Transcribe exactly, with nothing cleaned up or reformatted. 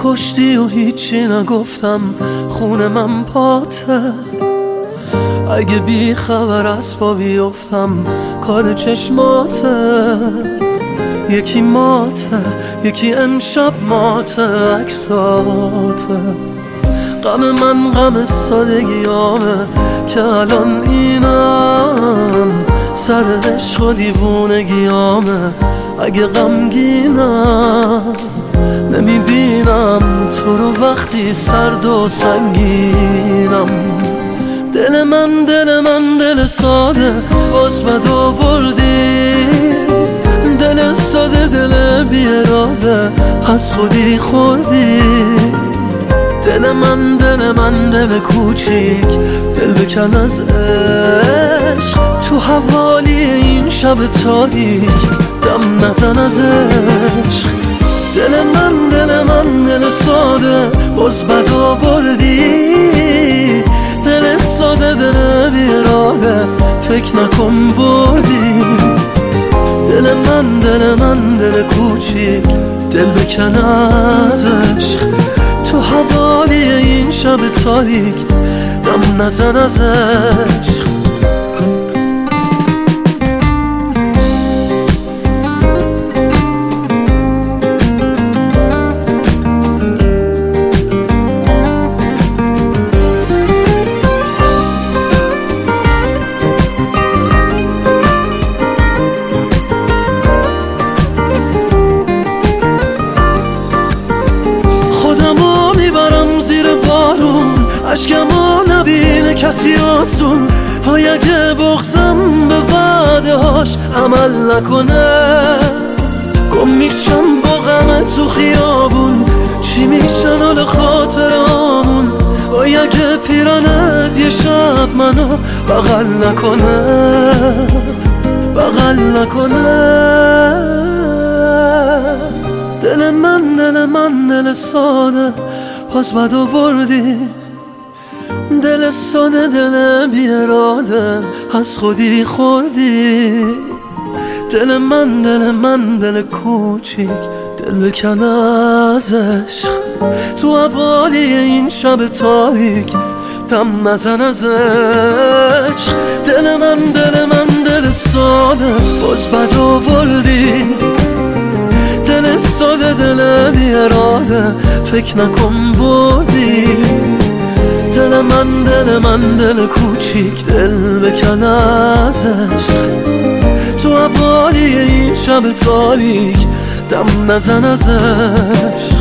کشتی و هیچی نگفتم، خون من پاته. اگه بی خبر از پا بیفتم کار چشماته. یکی ماته یکی امشب ماته عکساته. غم من غم سادگیامه که الان اینم، سر عشق و دیوونگیامه. اگه غمگینم نمیبینم تو رو وقتی سرد و سنگینم. دل من دل من دل ساده باز بد آوردی. دل ساده دل بی اراده از خودی خوردی. دل من دل من دل کوچیک دل بکن از عشق. تو حوالی این شب تاریک دم نزن از عشق. دل من دل من دل ساده باز بد آوردی. دل ساده دل بی اراده فکر نکن بردی. دل من دل من دل کوچیک دل بکن از عشق. تو حوالی این شب تاریک دم نزن از عشق. عشقمو نبینه کسی آسون. های اگه بغزم به وعده هاش عمل نکنه، گم میشم با غم تو خیابون. چی میشن حال خاطرامون؟ های اگه پیرانت یه شب منو بغل نکنه، بغل نکنه. دل من دل من دل ساده باز بد آوردی. دل ساده دل بی اراده از خودی خوردی. دل من دل من دل کوچیک دل بکن از عشق. تو حوالی این شب تاریک دم نزن از عشق. دل من دل من دل ساده باز بد آوردی. دل ساده دل بی اراده فکر نکن بردی. دل من دل من دل کوچیک دل بکن از عشق. تو حوالی این شب تاریک دم نزن از عشق.